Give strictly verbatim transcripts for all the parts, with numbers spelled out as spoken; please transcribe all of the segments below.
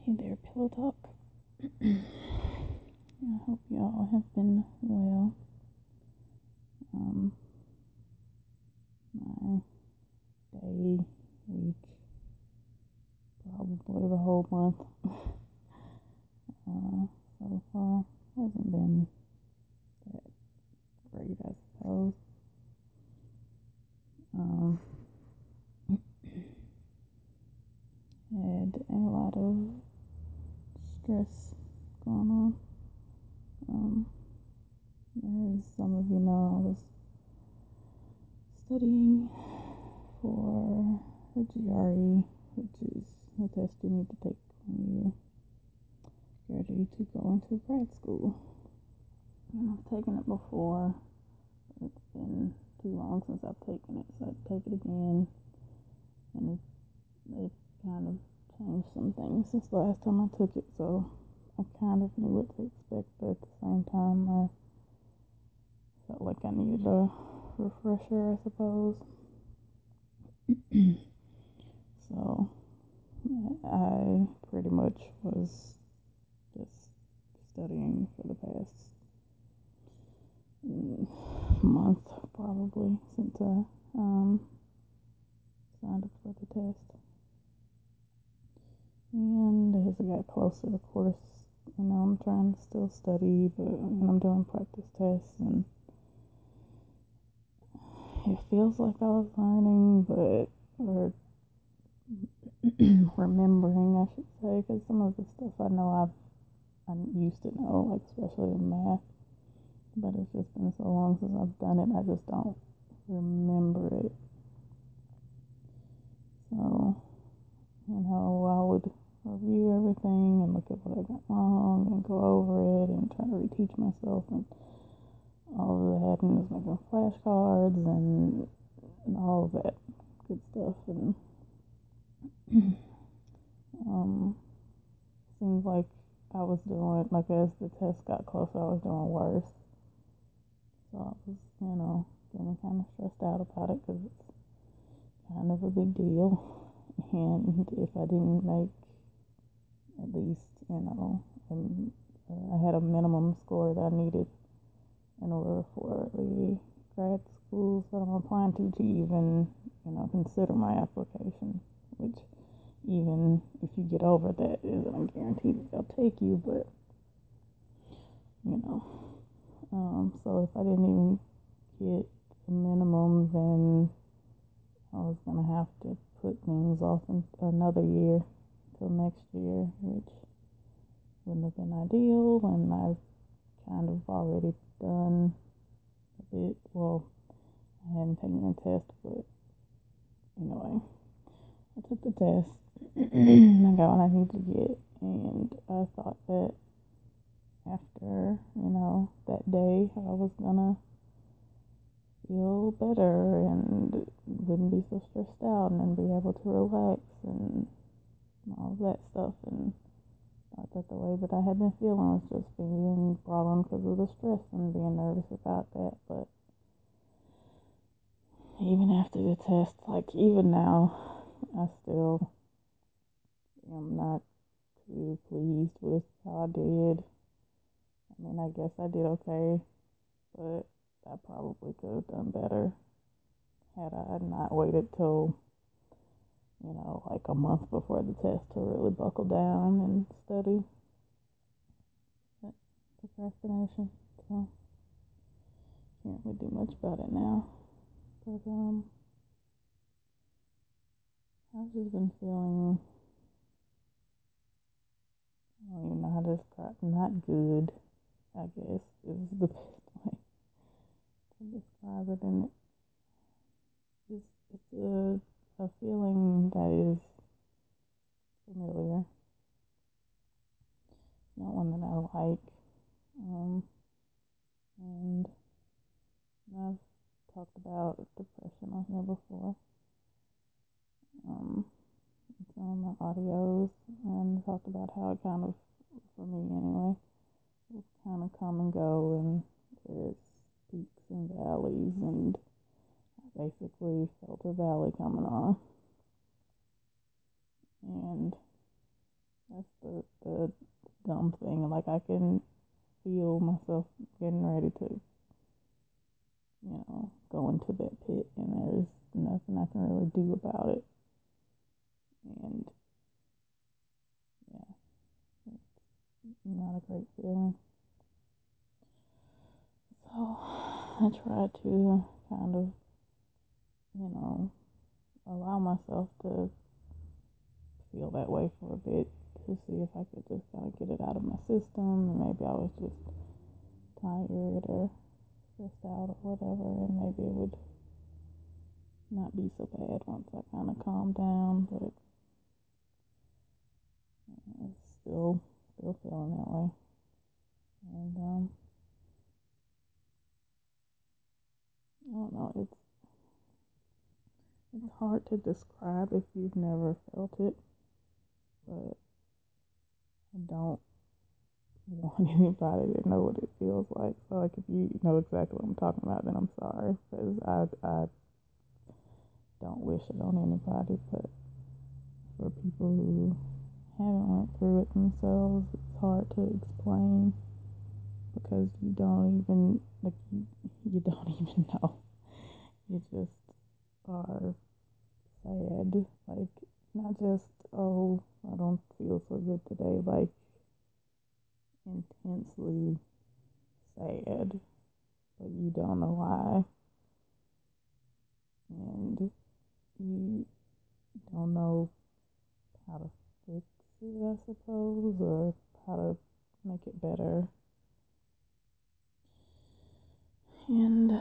Hey there, Pillow Talk. I hope y'all have been well. Um, my day, week, probably the whole month uh, so far hasn't been that great, I suppose. Um, had a lot of stress going on. Um, as some of you know, I was studying for a G R E, which is a test you need to take when you graduate to go into grad school. And I've taken it before. It's been too long since I've taken it, so I'd take it again. And it, it kind of changed some things since the last time I took it, so I kind of knew what to expect, but at the same time, I felt like I needed a refresher, I suppose. So, yeah, I pretty much was just studying for the past mm, month, probably, since I um, signed up for the test. And as I got closer, of course, you know, I'm trying to still study, but I mean, I'm doing practice tests, and it feels like I was learning, but, or remembering, I should say, because some of the stuff I know I've, I used to know, like especially in math, but it's just been so long since I've done it, I just don't remember it. So, you know, I would review everything and look at what I got wrong and go over it and try to reteach myself and all of that, and just making flashcards and, and all of that good stuff. And um, seems like I was doing, like as the test got closer, I was doing worse. So I was, you know, getting kind of stressed out about it because it's kind of a big deal. And if I didn't make at least, you know, and, uh, I had a minimum score that I needed in order for the grad schools that I'm applying to to even, you know, consider my application, which even if you get over that, isn't a guarantee that they'll take you, but, you know, um, so if I didn't even get the minimum, then I was going to have to put things off in another year till next year, which wouldn't have been ideal, and I've kind of already done a bit. Well, I hadn't taken the test, but anyway, I took the test. I got what I needed to get, and I thought that after, you know, that day, I was gonna feel better and wouldn't be so stressed out and be able to relax and all of that stuff. And I thought the way that I had been feeling was just being brought on because of the stress and being nervous about that. But even after the test, like even now, I still am not too pleased with how I did. I mean, I guess I did okay, but I probably could have done better had I not waited till, you know, like a month before the test to really buckle down and study. But procrastination, so can't really do much about it now. But um, I've just been feeling, I don't even know how to describe, not good, I guess, is the best way to describe it. And it's, it's a, a feeling that is familiar. It's not one that I like. Um, and I've talked about depression on here before. Um, it's on my audios, and talked about how it kind of, for me anyway, it kind of come and go, and there's peaks and valleys, and I basically felt a valley coming on, and That's the, the dumb thing. Like, I can feel myself getting ready to, you know, go into that pit, and there's nothing I can really do about it. And yeah, it's not a great feeling. So I try to kind of, you know, allow myself to feel that way for a bit, to see if I could just kind of get it out of my system. And maybe I was just tired or stressed out or whatever, and maybe it would not be so bad once I kind of calm down. But uh, it's still still feeling that way. And um, I don't know. It's it's hard to describe if you've never felt it, but I don't want anybody to know what it feels like. So, like, if you know exactly what I'm talking about, then I'm sorry, because I I don't wish it on anybody. But for people who haven't went through it themselves, it's hard to explain, because you don't even like you, you don't even know. You just are sad, like, not just, oh, I don't feel so good today, like intensely sad, but you don't know why, and you don't know how to fix it, I suppose, or how to make it better. And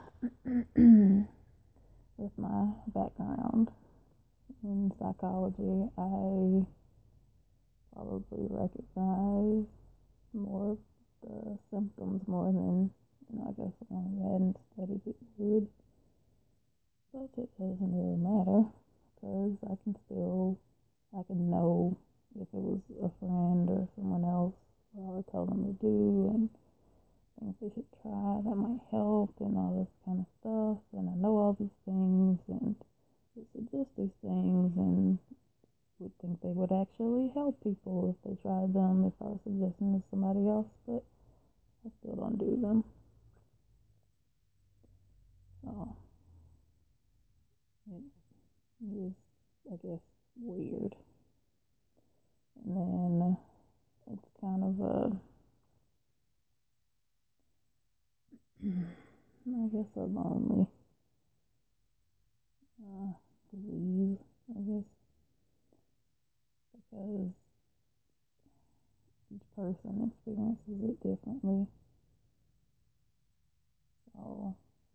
with my background in psychology, I probably recognize more of the symptoms more than, you know, I guess if I hadn't studied it would. But it doesn't really matter, because I can still, I can know if it was a friend or someone else, what I would tell them to do and things they should try that might help and all this kind of stuff. And I know all these things and would suggest these things and would think they would actually help people if they tried them, if I was suggesting to somebody else, but I still don't do them. So it is, I guess, weird. And then it's kind of a, I guess, a lonely uh, disease, I guess, because each person experiences it differently. So,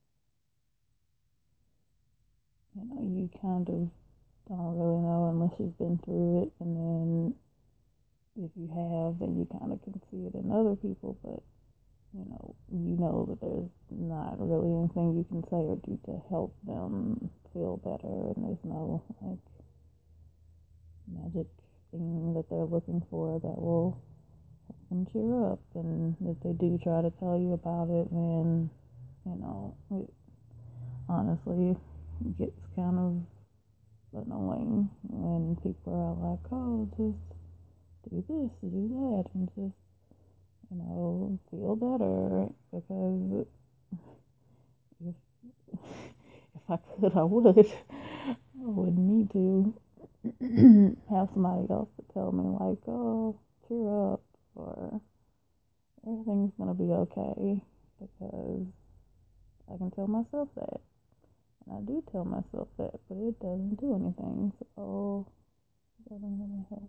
you know, you kind of don't really know unless you've been through it. And then if you have, then you kind of can see it in other people. But, you know, you know that there's not really anything you can say or do to help them feel better. And there's no, like, magic thing that they're looking for that will help them cheer up. And if they do try to tell you about it, then, you know, it honestly gets kind of annoying when people are like, oh, just do this, do that, and just, you know, feel better. Because if if I could, I would. I wouldn't need to have somebody else to tell me, like, oh, cheer up, or everything's gonna be okay, because I can tell myself that. And I do tell myself that, but it doesn't do anything. So it doesn't really help.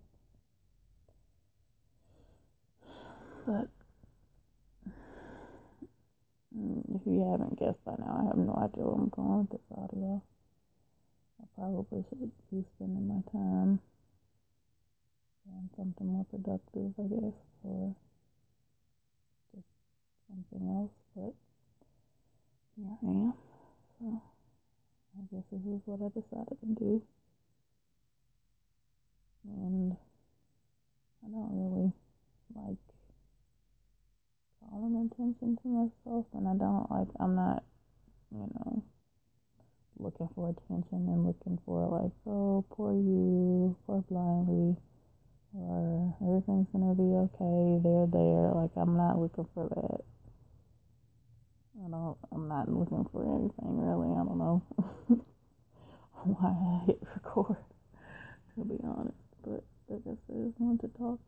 But mm, if you haven't guessed by now, I have no idea where I'm going with this audio. I probably should be spending my time on something more productive, I guess, or just something else. But here I am. So I guess this is what I decided to do. And I don't really like calling attention to myself, and I don't like, I'm not, you know, looking for attention and looking for, like, oh, poor you, poor Blindly, or or everything's gonna be okay, they're there. Like, I'm not looking for that. I don't, I'm not looking for anything really. I don't know why I hit record, to be honest. But like I said, I just want to talk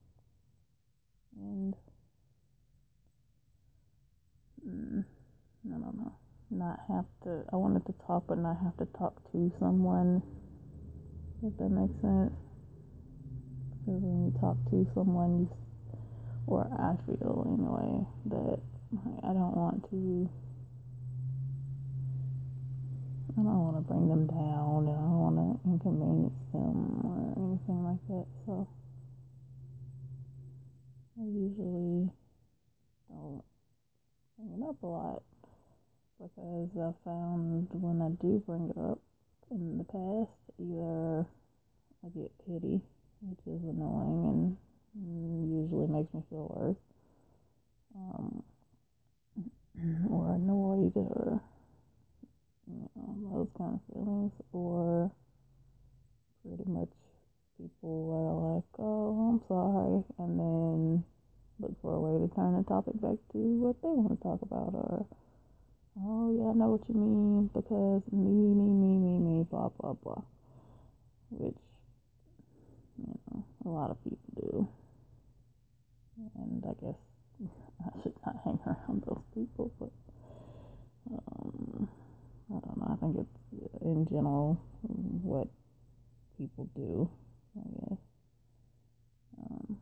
and mm, I don't know, not have to. I wanted to talk, but not have to talk to someone. If that makes sense. Because when you talk to someone, you, or I feel anyway, that like, I don't want to. I don't want to bring them down, and I don't want to inconvenience them or anything like that. So I usually don't bring it up a lot because I found when I do bring it up in the past, either I get pity, which is annoying and usually makes me feel worse, um, or annoyed, or you know, those kind of feelings, or pretty much people are like, "Oh, I'm sorry," and then look for a way to turn the topic back to what they want to talk about, or oh yeah, I know what you mean because me, me, me, me, me, blah blah blah, which you know a lot of people do, and I guess I should not hang around those people, but um, I don't know. I think it's in general what people do, I guess. Um,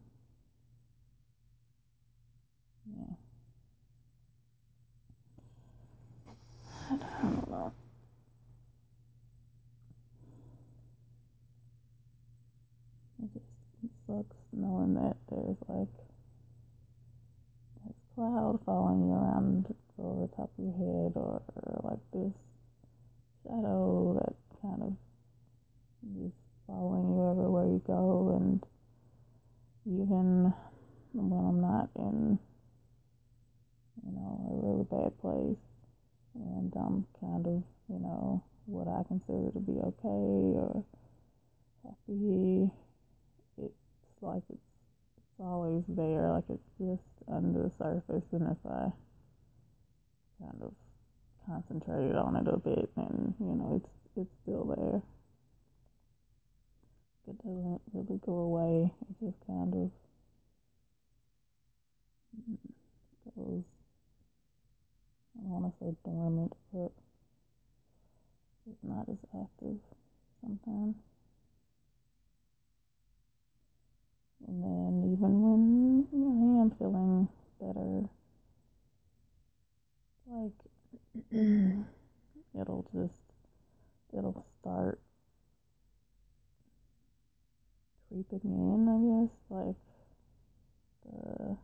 yeah, I don't know. It just it sucks knowing that there's like this cloud following you around over the top of your head, or, or like this shadow that kind of is following you everywhere you go. And even when I'm not in, you know, a really bad place, and I'm kind of, you know, what I consider to be okay or happy, it's like it's, it's always there, like it's just under the surface. And if I kind of concentrated on it a bit, and you know, it's it's still there. It doesn't really go away. It just kind of goes. I don't want to say dormant, but it's not as active sometimes. And then even when you know, I am feeling better, like it'll just it'll start creeping in. I guess like the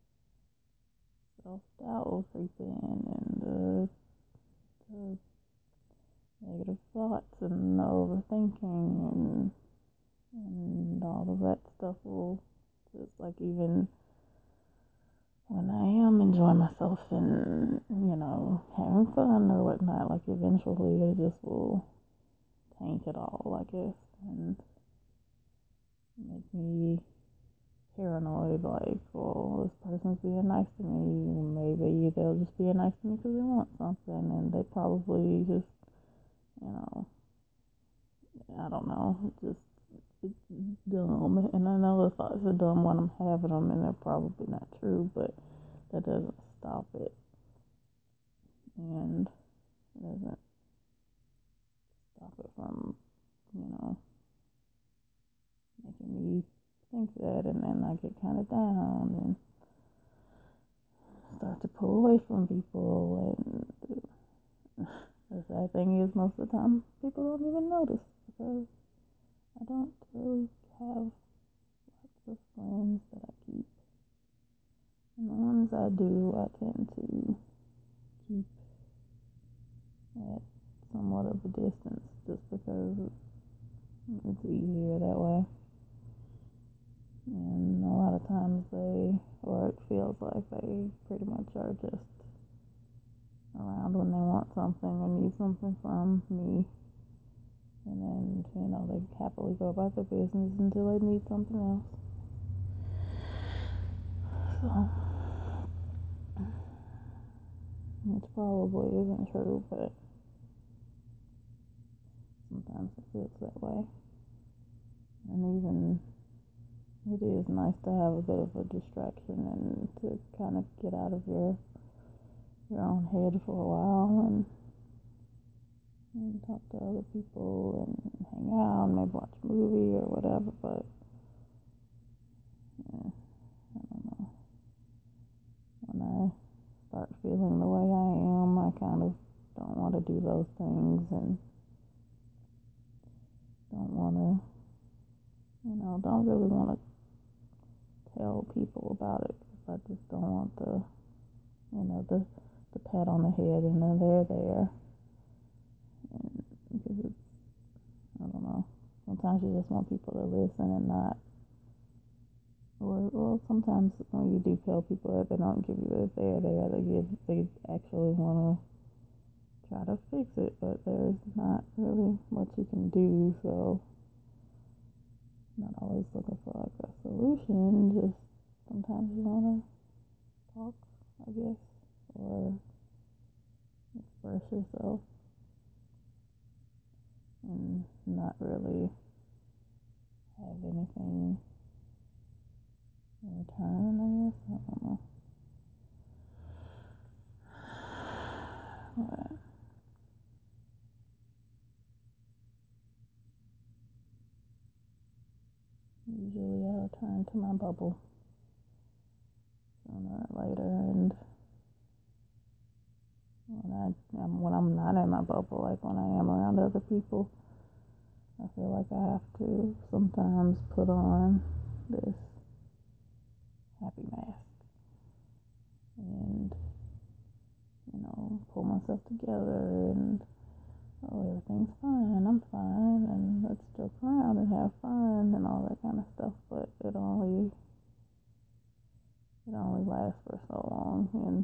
self doubt will creep in, and the, the negative thoughts and the overthinking and and all of that stuff will just like, even when I am enjoying myself and you know having fun or whatnot, like eventually it just will taint it all, I guess, and make me paranoid. Like, well, this person's being nice to me. Maybe they'll just be nice to me because they want something, and they probably just, you know, I don't know, just it's dumb. And I know the thoughts are dumb when I'm having them, and they're probably not true, but that doesn't stop it, and it doesn't stop it from, you know, making me think that, and then I get kind of down and start to pull away from people. And the sad thing is, most of the time, people don't even notice because I don't really have lots of friends that I keep. And the ones I do, I tend to keep at somewhat of a distance just because it's easier that way. And a lot of times they, or it feels like they pretty much are just around when they want something or need something from me. And then, you know, they happily go about their business until they need something else. So, which probably isn't true, but sometimes it feels that way. And even it is nice to have a bit of a distraction and to kind of get out of your your own head for a while and, and talk to other people and hang out and maybe watch a movie or whatever. But yeah, I don't know. When I start feeling the way I am, I kind of don't want to do those things and don't want to, you know, don't really want to tell people about it because I just don't want the, you know, the the pat on the head and then they're there. And because it's, I don't know. Sometimes you just want people to listen and not, or well, sometimes when you do tell people that they don't give you the they're there, they give, they actually want to try to fix it, but there's not really much you can do. So, not always looking for like a solution. Just sometimes you want to talk, I guess, or express yourself and not really have anything in return, I guess. I don't know. But usually I return to my bubble sooner or later, and when I am when I'm not in my bubble, like when I am around other people, I feel like I have to sometimes put on this happy mask and you know pull myself together and oh everything's fine, I'm fine, and let's joke around and have fun and all that kind of stuff. But it only it only lasts for so long, and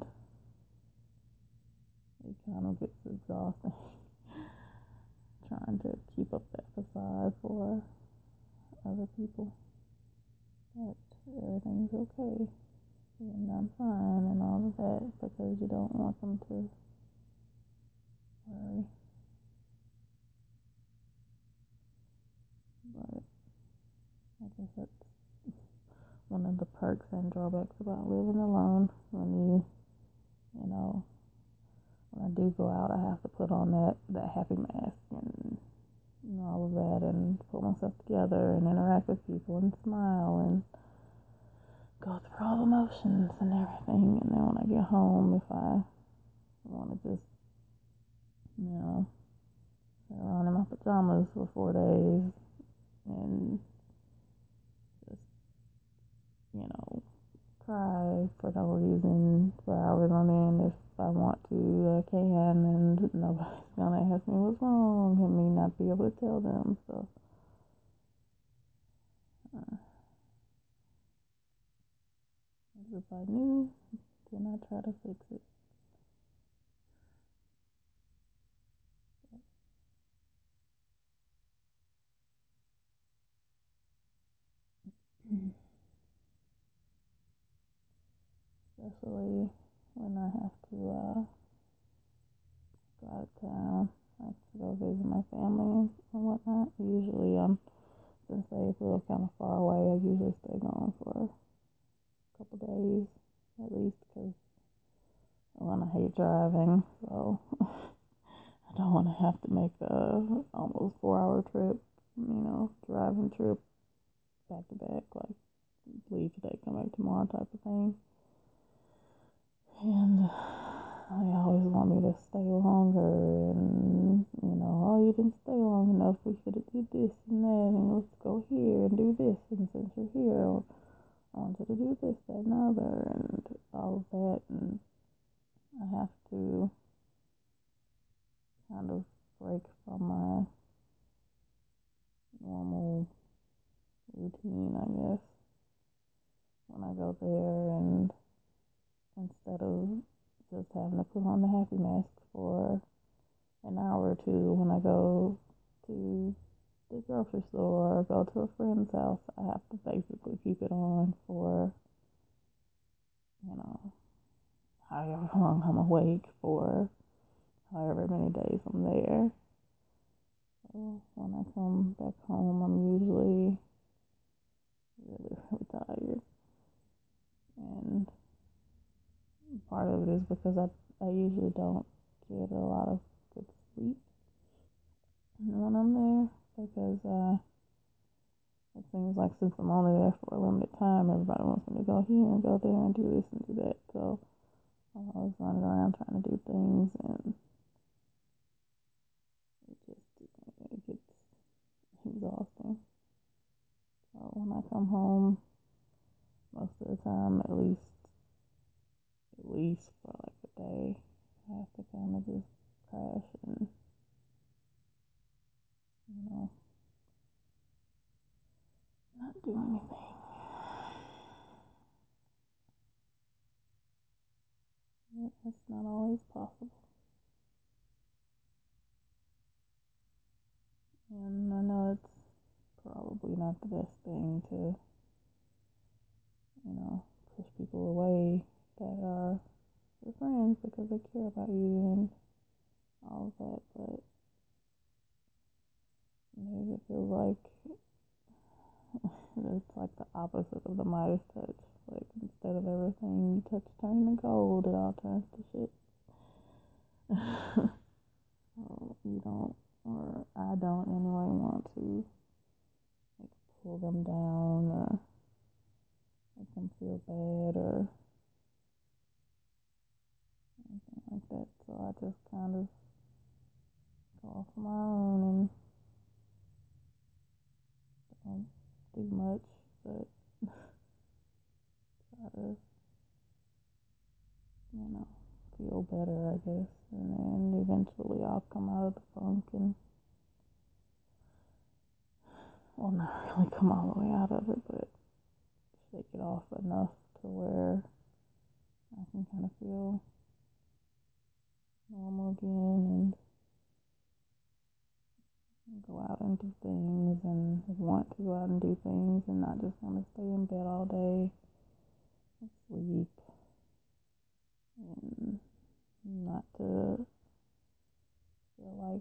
it kind of gets exhausting trying to keep up that facade for other people that everything's okay and I'm fine and all of that because you don't want them to worry. But I guess that's one of the perks and drawbacks about living alone. When you, you know, when I do go out, I have to put on that, that happy mask and, and all of that and pull myself together and interact with people and smile and go through all the motions and everything. And then when I get home, if I want to just, you know, sit around in my pajamas for four days and just, you know, cry for no reason for hours on end. If I want to, I can, and nobody's gonna ask me what's wrong and me not be able to tell them. So, uh, as if I knew, then I try to fix it. Especially when I have to uh, go out of town, like to go visit my family and whatnot. Usually, um, since they live kind of far away, I usually stay gone for a couple days at least because well, I hate driving, so I don't want to have to make a almost four hour trip, you know, driving trip back to back, like leave today, come back tomorrow type of thing. And they always want me to stay longer, and you know, oh, you didn't stay long enough. We should have did this and that, and let's go here and do this. And since you're here, I want you to do this, that, and other, and all of that. And I have to kind of break from my normal routine, I guess, when I go there, and instead of just having to put on the happy mask for an hour or two when I go to the grocery store or go to a friend's house, I have to basically keep it on for you know, however long I'm awake for, however many days I'm there. So when I come back home, I'm usually really, really tired. And part of it is because I, I usually don't get a lot of good sleep when I'm there because uh, it seems like since I'm only there for a limited time, everybody wants me to go here and go there and do this and do that. So I'm always running around trying to do things, and it just it gets exhausting. So when I come home, most of the time, at least at least for like a day, I have to kind of just crash and you know not do anything. But that's not always possible, and I know it's probably not the best thing to you know push people away that are your friends because they care about you and all of that, but maybe it feels like it's like the opposite of the Midas touch. Like instead of everything you touch turning to gold, it all turns to shit. So you don't, or I don't anyway, want to like pull them down or make them feel bad or anything like that. So I just kind of go off on my own and don't do much, but try to, you know, feel better, I guess. And then eventually I'll come out of the funk and, well, not really come all the way out of it, but shake it off enough to where I can kind of feel normal again and go out and do things and want to go out and do things and not just want to stay in bed all day and sleep and not to feel like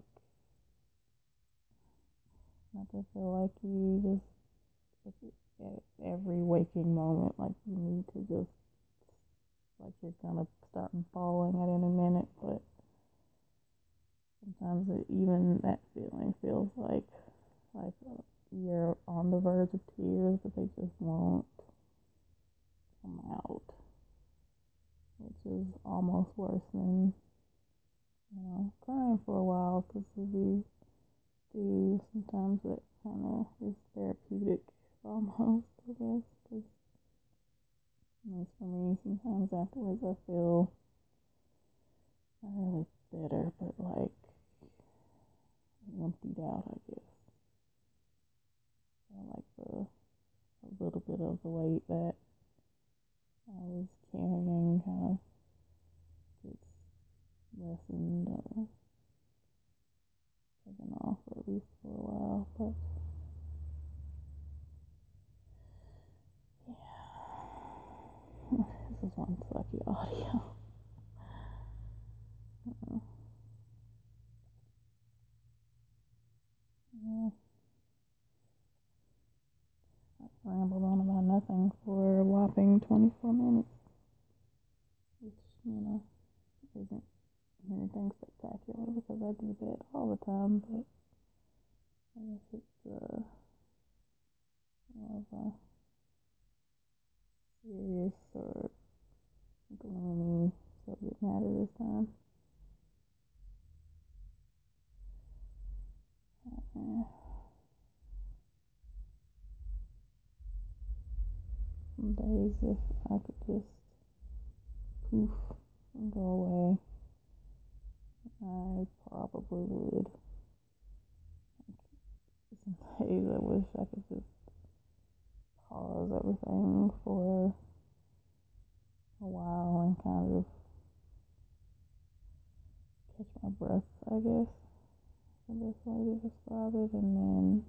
not to feel like you just like at every waking moment like you need to just like you're gonna start falling at any minute, but sometimes it, even that feeling feels like like uh, you're on the verge of tears, but they just won't come out, which is almost worse than you know crying for a while because if you do, sometimes that kind of is therapeutic almost, I guess. Because at least for me, sometimes afterwards I feel not really bitter, but like emptied out, I guess. So like the a little bit of the weight that I was carrying kind of gets lessened or taken off, or at least for a while. But yeah, this is one sucky audio. uh, yeah, I rambled on about nothing for a whopping twenty-four minutes, which you know isn't anything spectacular because I do that all the time. But I guess it's uh, more of a serious or gloomy subject matter this time. Uh, some days, if I could just poof and go away, I probably would. Some days I wish I could just pause everything for a while and kind of catch my breath, I guess, the best way to describe it, and then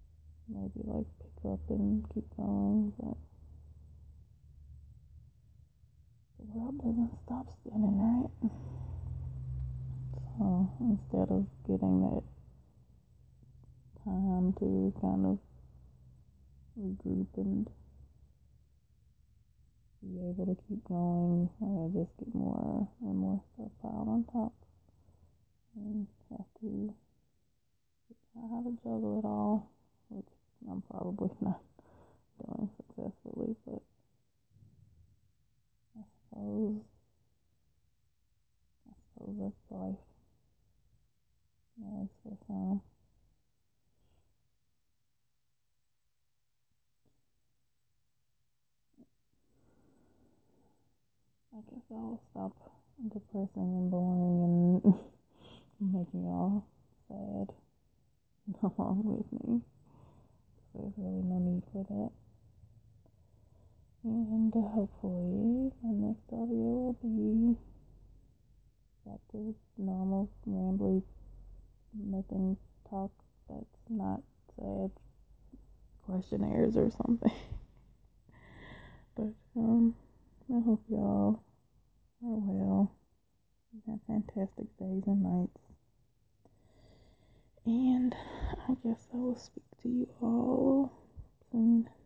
maybe like pick up and keep going. But spinning, right? So instead of getting that time to kind of regroup and be able to keep going, I just get more and more stuff piled on top and have to figure out how to juggle it all, which I'm probably not doing successfully, but I suppose I suppose that's life, at least for some. I guess I'll stop depressing and boring and making y'all sad along with me. There's really no need for that. And uh, hopefully my next audio will be back to normal, rambly, nothing talk that's not sad questionnaires or something. But um, I hope y'all are well. Have fantastic days and nights. And I guess I will speak to you all soon.